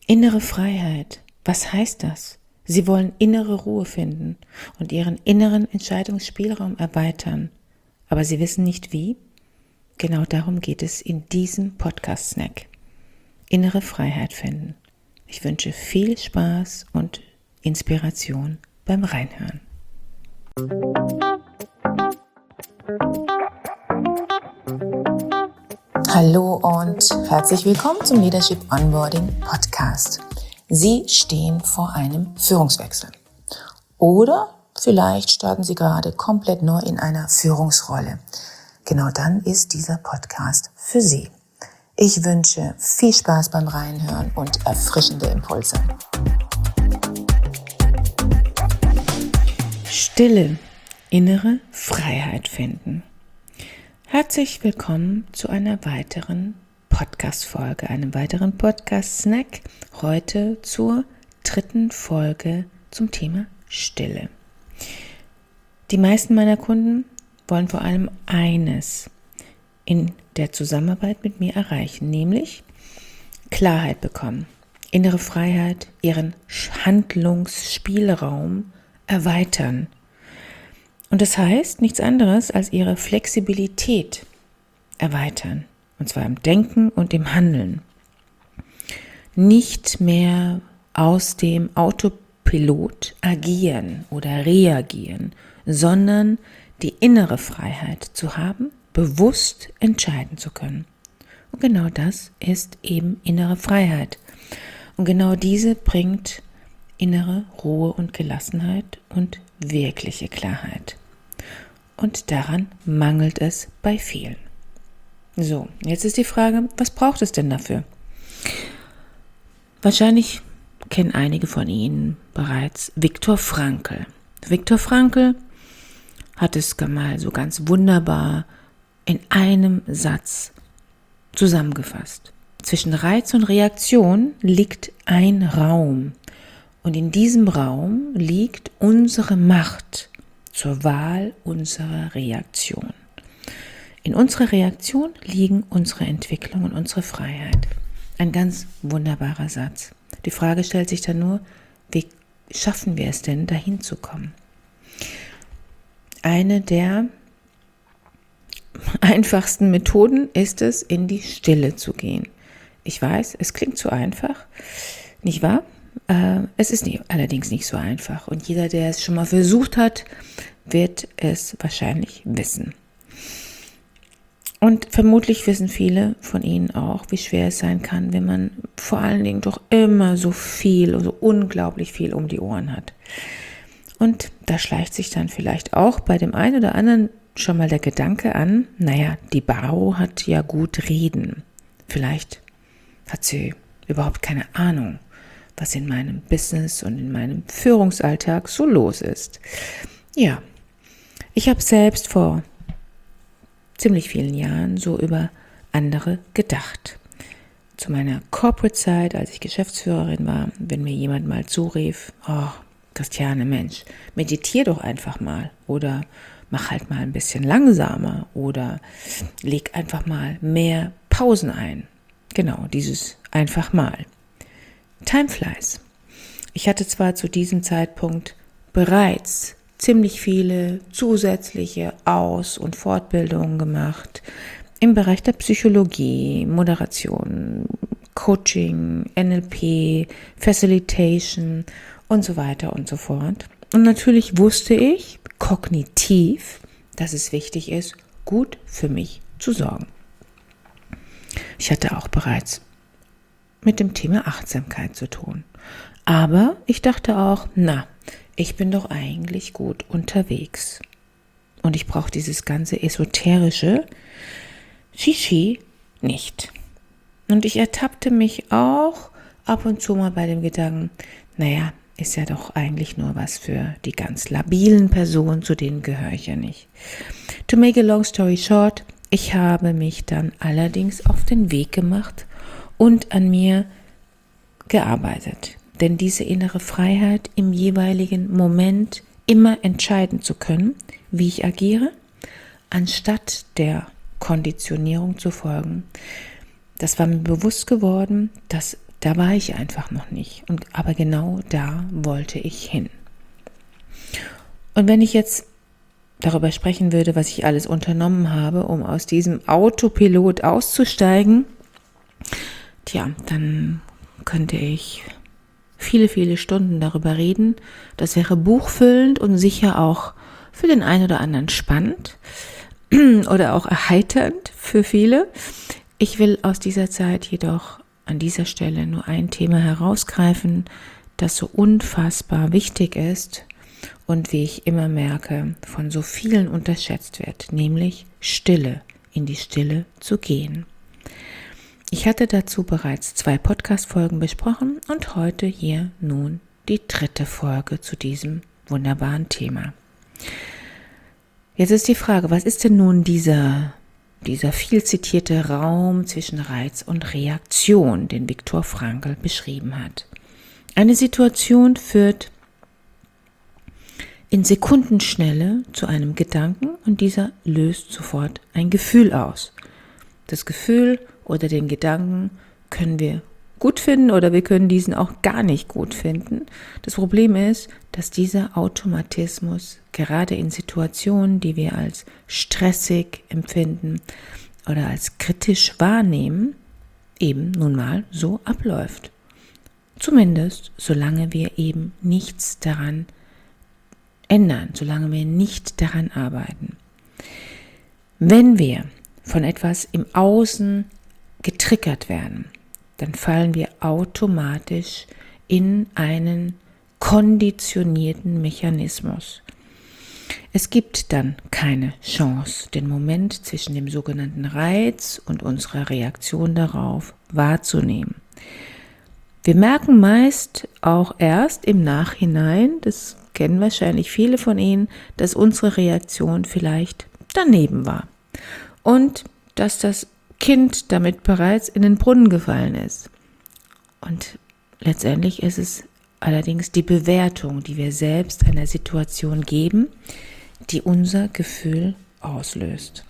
Innere Freiheit, was heißt das? Sie wollen innere Ruhe finden und ihren inneren Entscheidungsspielraum erweitern. Aber sie wissen nicht wie? Genau darum geht es in diesem Podcast-Snack. Innere Freiheit finden. Ich wünsche viel Spaß und Inspiration beim Reinhören. Hallo und herzlich willkommen zum Leadership Onboarding Podcast. Sie stehen vor einem Führungswechsel. Oder vielleicht starten Sie gerade komplett neu in einer Führungsrolle. Genau dann ist dieser Podcast für Sie. Ich wünsche viel Spaß beim Reinhören und erfrischende Impulse. Stille, innere Freiheit finden. Herzlich willkommen zu einer weiteren Podcast-Folge, einem weiteren Podcast-Snack. Heute zur 3. Folge zum Thema Stille. Die meisten meiner Kunden wollen vor allem eines in der Zusammenarbeit mit mir erreichen, nämlich Klarheit bekommen, innere Freiheit, ihren Handlungsspielraum erweitern. Und das heißt nichts anderes als ihre Flexibilität erweitern. Und zwar im Denken und im Handeln. Nicht mehr aus dem Autopilot agieren oder reagieren, sondern die innere Freiheit zu haben, bewusst entscheiden zu können. Und genau das ist eben innere Freiheit. Und genau diese bringt innere Ruhe und Gelassenheit und wirkliche Klarheit. Und daran mangelt es bei vielen. So, jetzt ist die Frage, was braucht es denn dafür? Wahrscheinlich kennen einige von Ihnen bereits Viktor Frankl. Viktor Frankl hat es mal so ganz wunderbar in einem Satz zusammengefasst. Zwischen Reiz und Reaktion liegt ein Raum. Und in diesem Raum liegt unsere Macht zur Wahl unserer Reaktion. In unserer Reaktion liegen unsere Entwicklung und unsere Freiheit. Ein ganz wunderbarer Satz. Die Frage stellt sich dann nur, wie schaffen wir es denn, dahin zu kommen? Eine der einfachsten Methoden ist es, in die Stille zu gehen. Ich weiß, es klingt zu einfach, nicht wahr? Es ist allerdings nicht so einfach. Und jeder, der es schon mal versucht hat, wird es wahrscheinlich wissen. Und vermutlich wissen viele von Ihnen auch, wie schwer es sein kann, wenn man vor allen Dingen doch immer so unglaublich viel um die Ohren hat. Und da schleicht sich dann vielleicht auch bei dem einen oder anderen schon mal der Gedanke an, die Baro hat ja gut reden. Vielleicht hat sie überhaupt keine Ahnung, was in meinem Business und in meinem Führungsalltag so los ist. Ja, ich habe selbst vor ziemlich vielen Jahren so über andere gedacht. Zu meiner Corporate-Zeit, als ich Geschäftsführerin war, wenn mir jemand mal zurief, Christiane, Mensch, meditier doch einfach mal oder mach halt mal ein bisschen langsamer oder leg einfach mal mehr Pausen ein. Genau, dieses einfach mal. Time flies. Ich hatte zwar zu diesem Zeitpunkt bereits ziemlich viele zusätzliche Aus- und Fortbildungen gemacht im Bereich der Psychologie, Moderation, Coaching, NLP, Facilitation und so weiter und so fort. Und natürlich wusste ich kognitiv, dass es wichtig ist, gut für mich zu sorgen. Ich hatte auch bereits mit dem Thema Achtsamkeit zu tun. Aber ich dachte auch, ich bin doch eigentlich gut unterwegs. Und ich brauche dieses ganze esoterische Shishi nicht. Und ich ertappte mich auch ab und zu mal bei dem Gedanken, ist ja doch eigentlich nur was für die ganz labilen Personen, zu denen gehöre ich ja nicht. To make a long story short, ich habe mich dann allerdings auf den Weg gemacht und an mir gearbeitet. Denn diese innere Freiheit im jeweiligen Moment immer entscheiden zu können, wie ich agiere, anstatt der Konditionierung zu folgen. Das war mir bewusst geworden, dass da war ich einfach noch nicht. Aber genau da wollte ich hin. Und wenn ich jetzt darüber sprechen würde, was ich alles unternommen habe, um aus diesem Autopilot auszusteigen, dann könnte ich viele, viele Stunden darüber reden. Das wäre buchfüllend und sicher auch für den einen oder anderen spannend oder auch erheiternd für viele. Ich will aus dieser Zeit jedoch an dieser Stelle nur ein Thema herausgreifen, das so unfassbar wichtig ist und wie ich immer merke, von so vielen unterschätzt wird, nämlich Stille, in die Stille zu gehen. Ich hatte dazu bereits 2 Podcast-Folgen besprochen und heute hier nun die 3. Folge zu diesem wunderbaren Thema. Jetzt ist die Frage, was ist denn nun dieser viel zitierte Raum zwischen Reiz und Reaktion, den Viktor Frankl beschrieben hat? Eine Situation führt in Sekundenschnelle zu einem Gedanken und dieser löst sofort ein Gefühl aus. Das Gefühl oder den Gedanken können wir gut finden oder wir können diesen auch gar nicht gut finden. Das Problem ist, dass dieser Automatismus gerade in Situationen, die wir als stressig empfinden oder als kritisch wahrnehmen, eben nun mal so abläuft. Zumindest solange wir eben nichts daran ändern, solange wir nicht daran arbeiten. Wenn wir von etwas im Außen getriggert werden, dann fallen wir automatisch in einen konditionierten Mechanismus. Es gibt dann keine Chance, den Moment zwischen dem sogenannten Reiz und unserer Reaktion darauf wahrzunehmen. Wir merken meist auch erst im Nachhinein, das kennen wahrscheinlich viele von Ihnen, dass unsere Reaktion vielleicht daneben war und dass das Kind damit bereits in den Brunnen gefallen ist. Und letztendlich ist es allerdings die Bewertung, die wir selbst einer Situation geben, die unser Gefühl auslöst.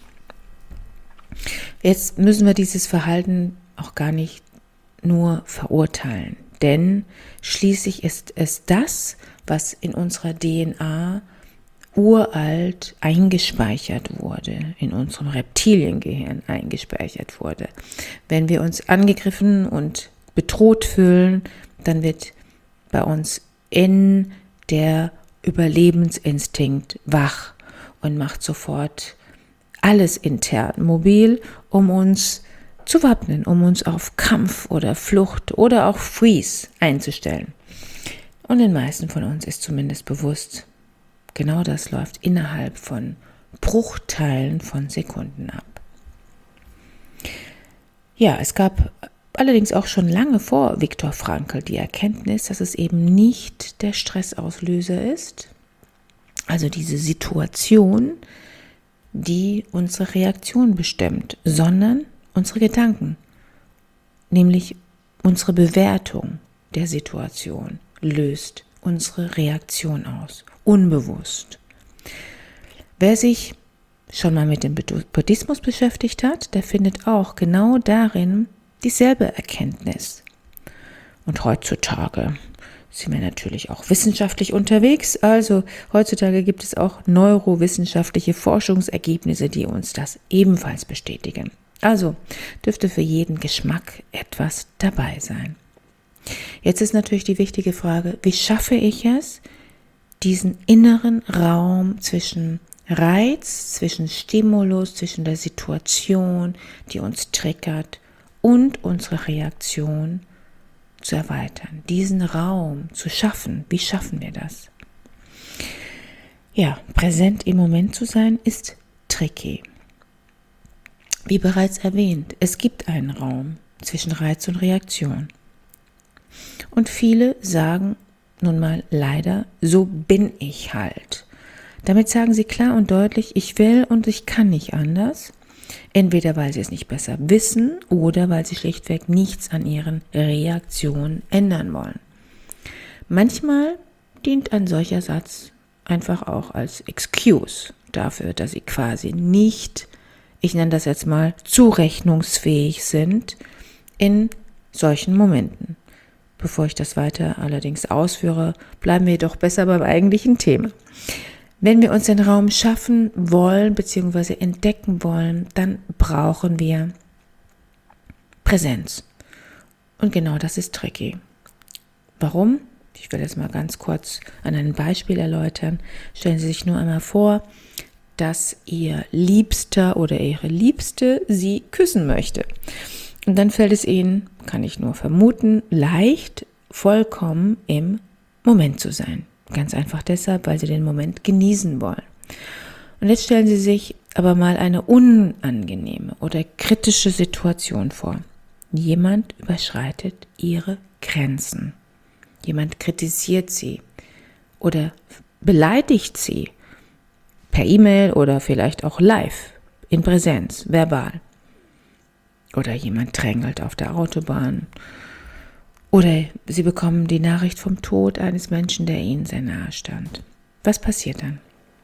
Jetzt müssen wir dieses Verhalten auch gar nicht nur verurteilen, denn schließlich ist es das, was in unserer DNA uralt eingespeichert wurde, in unserem Reptiliengehirn eingespeichert wurde. Wenn wir uns angegriffen und bedroht fühlen, dann wird bei uns in der Überlebensinstinkt wach und macht sofort alles intern mobil, um uns zu wappnen, um uns auf Kampf oder Flucht oder auch Freeze einzustellen. Und den meisten von uns ist zumindest bewusst, genau das läuft innerhalb von Bruchteilen von Sekunden ab. Ja, es gab allerdings auch schon lange vor Viktor Frankl die Erkenntnis, dass es eben nicht der Stressauslöser ist, also diese Situation, die unsere Reaktion bestimmt, sondern unsere Gedanken, nämlich unsere Bewertung der Situation löst unsere Reaktion aus, unbewusst. Wer sich schon mal mit dem Buddhismus beschäftigt hat, der findet auch genau darin dieselbe Erkenntnis. Und heutzutage sind wir natürlich auch wissenschaftlich unterwegs, also heutzutage gibt es auch neurowissenschaftliche Forschungsergebnisse, die uns das ebenfalls bestätigen. Also dürfte für jeden Geschmack etwas dabei sein. Jetzt ist natürlich die wichtige Frage, wie schaffe ich es, diesen inneren Raum zwischen Reiz, zwischen Stimulus, zwischen der Situation, die uns triggert, und unsere Reaktion zu erweitern, diesen Raum zu schaffen. Wie schaffen wir das? Ja, präsent im Moment zu sein ist tricky. Wie bereits erwähnt, es gibt einen Raum zwischen Reiz und Reaktion. Und viele sagen nun mal leider, so bin ich halt. Damit sagen sie klar und deutlich, ich will und ich kann nicht anders. Entweder weil sie es nicht besser wissen oder weil sie schlichtweg nichts an ihren Reaktionen ändern wollen. Manchmal dient ein solcher Satz einfach auch als Excuse dafür, dass sie quasi nicht, ich nenne das jetzt mal, zurechnungsfähig sind in solchen Momenten. Bevor ich das weiter allerdings ausführe, bleiben wir doch besser beim eigentlichen Thema. Wenn wir uns den Raum schaffen wollen bzw. entdecken wollen, dann brauchen wir Präsenz. Und genau das ist tricky. Warum? Ich will das mal ganz kurz an einem Beispiel erläutern. Stellen Sie sich nur einmal vor, dass Ihr Liebster oder Ihre Liebste Sie küssen möchte. Und dann fällt es Ihnen, kann ich nur vermuten, leicht, vollkommen im Moment zu sein. Ganz einfach deshalb, weil Sie den Moment genießen wollen. Und jetzt stellen Sie sich aber mal eine unangenehme oder kritische Situation vor. Jemand überschreitet Ihre Grenzen. Jemand kritisiert Sie oder beleidigt Sie per E-Mail oder vielleicht auch live, in Präsenz, verbal. Oder jemand drängelt auf der Autobahn. Oder Sie bekommen die Nachricht vom Tod eines Menschen, der Ihnen sehr nahe stand. Was passiert dann?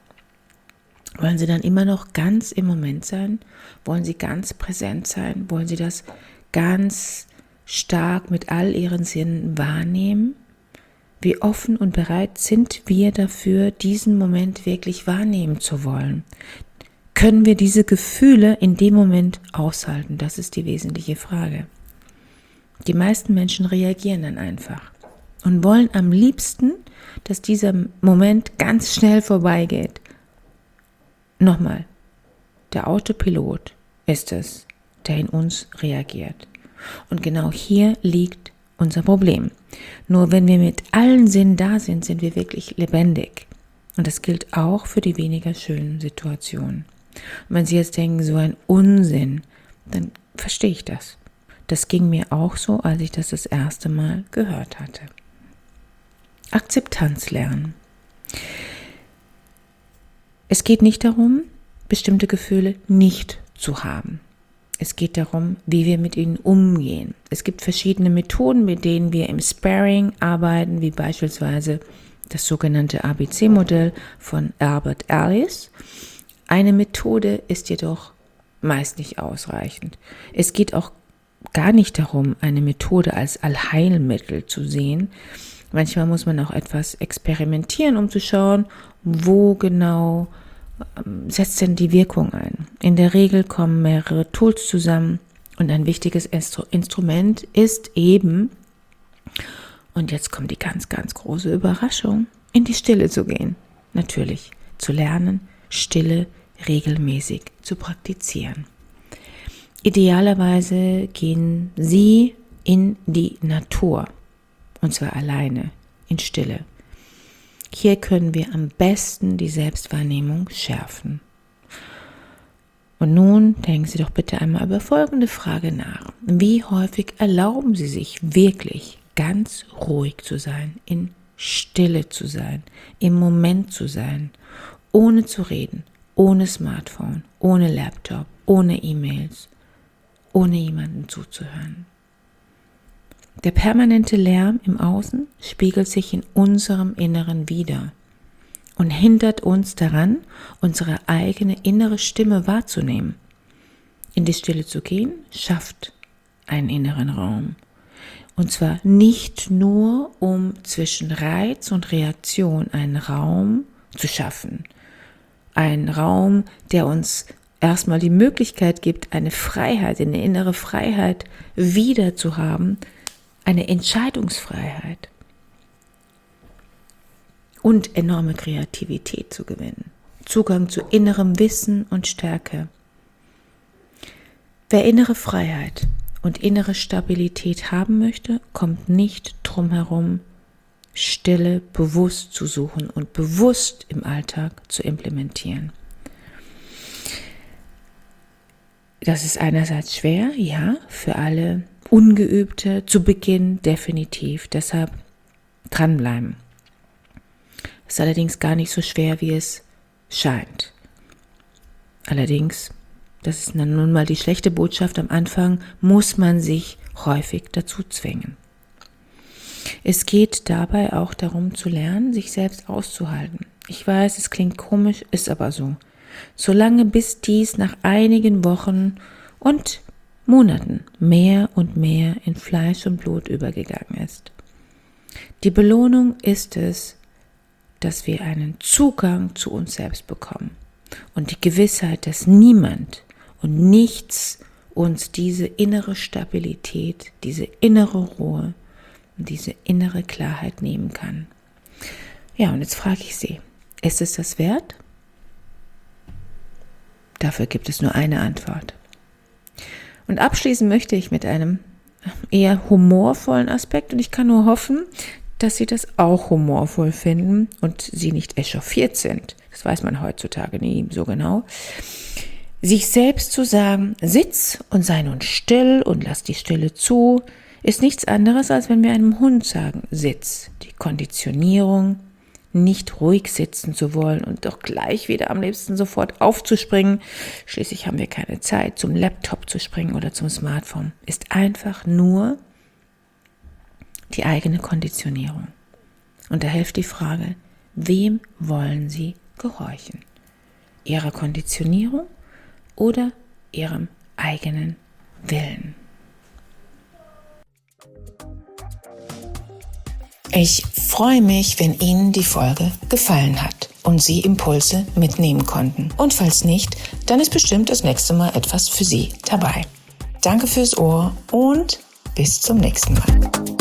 Wollen Sie dann immer noch ganz im Moment sein? Wollen Sie ganz präsent sein? Wollen Sie das ganz stark mit all Ihren Sinnen wahrnehmen? Wie offen und bereit sind wir dafür, diesen Moment wirklich wahrnehmen zu wollen? Können wir diese Gefühle in dem Moment aushalten? Das ist die wesentliche Frage. Die meisten Menschen reagieren dann einfach und wollen am liebsten, dass dieser Moment ganz schnell vorbeigeht. Nochmal, der Autopilot ist es, der in uns reagiert. Und genau hier liegt unser Problem. Nur wenn wir mit allen Sinnen da sind, sind wir wirklich lebendig. Und das gilt auch für die weniger schönen Situationen. Und wenn Sie jetzt denken, so ein Unsinn, dann verstehe ich das. Das ging mir auch so, als ich das erste Mal gehört hatte. Akzeptanz lernen. Es geht nicht darum, bestimmte Gefühle nicht zu haben. Es geht darum, wie wir mit ihnen umgehen. Es gibt verschiedene Methoden, mit denen wir im Sparring arbeiten, wie beispielsweise das sogenannte ABC-Modell von Albert Ellis. Eine Methode ist jedoch meist nicht ausreichend. Es geht auch gar nicht darum, eine Methode als Allheilmittel zu sehen. Manchmal muss man auch etwas experimentieren, um zu schauen, wo genau setzt denn die Wirkung ein. In der Regel kommen mehrere Tools zusammen und ein wichtiges Instrument ist eben, und jetzt kommt die ganz, ganz große Überraschung, in die Stille zu gehen. Natürlich, zu lernen, Stille regelmäßig zu praktizieren. Idealerweise gehen Sie in die Natur, und zwar alleine, in Stille. Hier können wir am besten die Selbstwahrnehmung schärfen. Und nun denken Sie doch bitte einmal über folgende Frage nach. Wie häufig erlauben Sie sich wirklich ganz ruhig zu sein, in Stille zu sein, im Moment zu sein, ohne zu reden, ohne Smartphone, ohne Laptop, ohne E-Mails, ohne jemandem zuzuhören? Der permanente Lärm im Außen spiegelt sich in unserem Inneren wider und hindert uns daran, unsere eigene innere Stimme wahrzunehmen. In die Stille zu gehen, schafft einen inneren Raum. Und zwar nicht nur, um zwischen Reiz und Reaktion einen Raum zu schaffen. Ein Raum, der uns erstmal die Möglichkeit gibt, eine Freiheit, eine innere Freiheit wieder zu haben, eine Entscheidungsfreiheit und enorme Kreativität zu gewinnen. Zugang zu innerem Wissen und Stärke. Wer innere Freiheit und innere Stabilität haben möchte, kommt nicht drum herum, Stille bewusst zu suchen und bewusst im Alltag zu implementieren. Das ist einerseits schwer, ja, für alle Ungeübte zu Beginn definitiv, deshalb dranbleiben. Ist allerdings gar nicht so schwer, wie es scheint. Allerdings, das ist nun mal die schlechte Botschaft, am Anfang muss man sich häufig dazu zwingen. Es geht dabei auch darum zu lernen, sich selbst auszuhalten. Ich weiß, es klingt komisch, ist aber so. Solange bis dies nach einigen Wochen und Monaten mehr und mehr in Fleisch und Blut übergegangen ist. Die Belohnung ist es, dass wir einen Zugang zu uns selbst bekommen und die Gewissheit, dass niemand und nichts uns diese innere Stabilität, diese innere Ruhe und diese innere Klarheit nehmen kann. Ja, und jetzt frage ich Sie, ist es das wert? Dafür gibt es nur eine Antwort. Und abschließen möchte ich mit einem eher humorvollen Aspekt und ich kann nur hoffen, dass Sie das auch humorvoll finden und Sie nicht echauffiert sind. Das weiß man heutzutage nie so genau. Sich selbst zu sagen, sitz und sei nun still und lass die Stille zu, ist nichts anderes, als wenn wir einem Hund sagen, sitz. Die Konditionierung, nicht ruhig sitzen zu wollen und doch gleich wieder am liebsten sofort aufzuspringen. Schließlich haben wir keine Zeit, zum Laptop zu springen oder zum Smartphone. Ist einfach nur die eigene Konditionierung. Und da hilft die Frage, wem wollen Sie gehorchen? Ihrer Konditionierung oder Ihrem eigenen Willen? Ich freue mich, wenn Ihnen die Folge gefallen hat und Sie Impulse mitnehmen konnten. Und falls nicht, dann ist bestimmt das nächste Mal etwas für Sie dabei. Danke fürs Ohr und bis zum nächsten Mal.